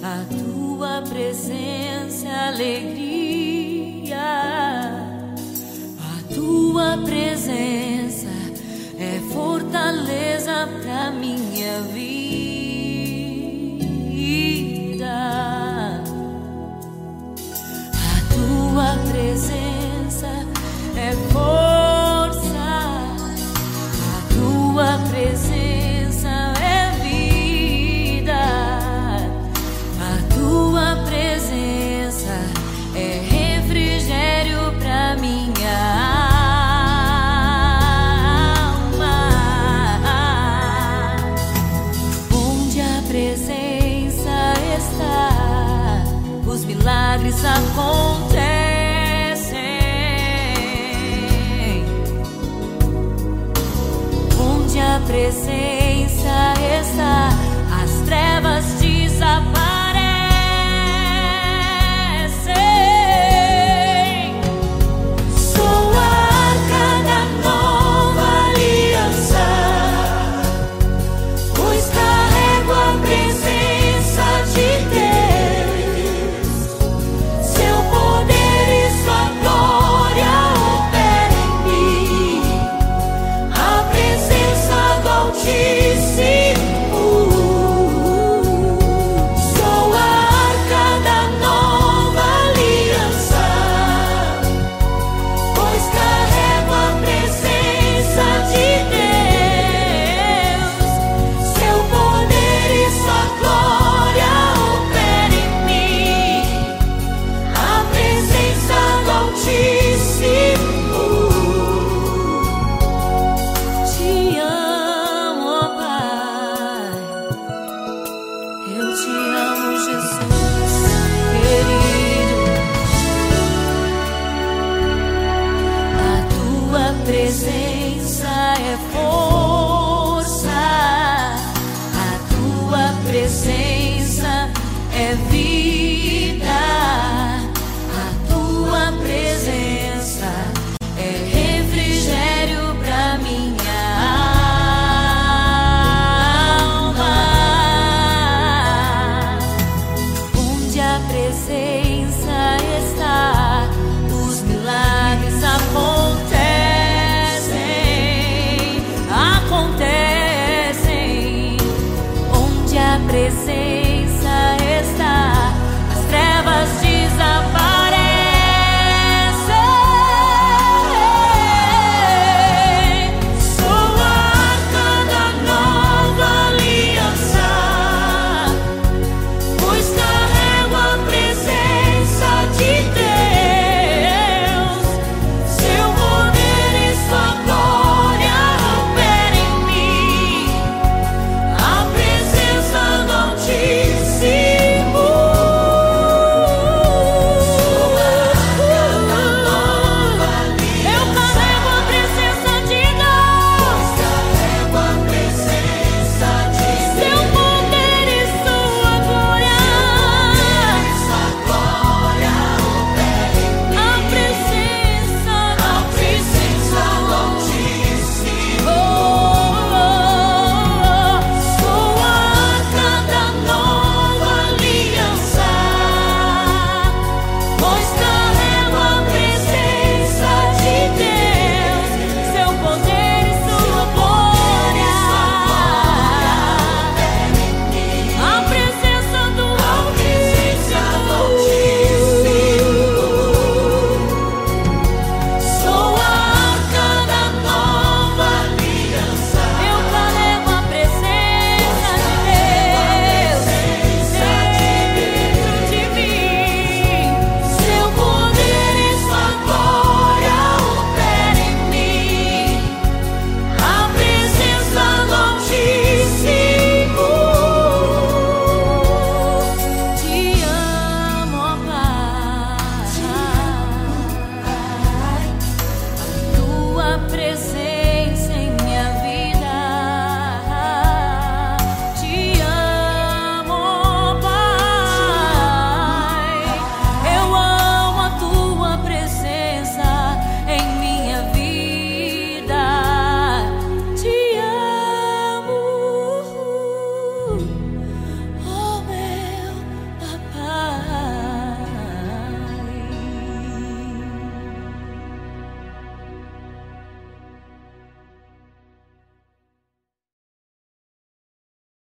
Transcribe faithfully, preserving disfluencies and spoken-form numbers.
A tua presença é alegria, a tua presença é fortaleza pra minha vida. A tua presença é força, a tua presença é vida, a tua presença é refrigério pra minha alma. Onde a presença está, os milagres acontecem. Onde a presença está, as trevas desaparecem. Sou a arca da nova aliança, pois carrego a presença de Deus. Seu poder e sua glória opera em mim, a presença do Altíssimo. Sou a arca da nova aliança, pois carrego a presença de Deus. Seu poder e sua glória opera em mim, a presença do Altíssimo. Te amo, ó Pai, eu te amo, Jesus querido. A tua presença é força, a tua presença é vida, a tua presença é refrigério pra minha alma. Onde a presença está,